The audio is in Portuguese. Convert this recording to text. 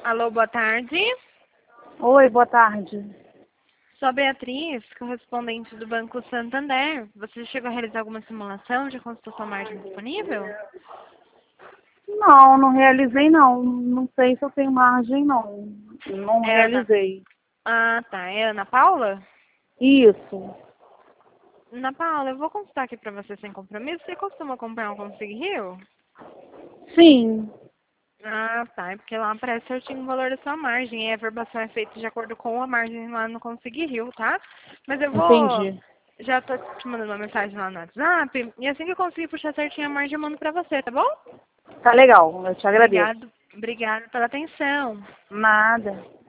Alô, boa tarde. Oi, boa tarde. Sou a Beatriz, correspondente do Banco Santander. Você já chegou a realizar alguma simulação? Já consultou sua margem disponível? Não, não realizei não. Não sei se eu tenho margem não. Não É Ana... realizei. Ah, tá. É Ana Paula? Isso. Ana Paula, eu vou consultar aqui pra você sem compromisso. Você costuma comprar um Consig Rio? Sim, Ah, tá. É porque lá aparece certinho o valor da sua margem. E a verbação é feita de acordo com a margem lá no Consig Rio, tá? Mas eu vou... entendi. Já tô te mandando uma mensagem lá no WhatsApp. E assim que eu conseguir puxar certinho a margem, eu mando pra você, tá bom? Tá legal, eu te agradeço. Obrigada pela atenção. Nada.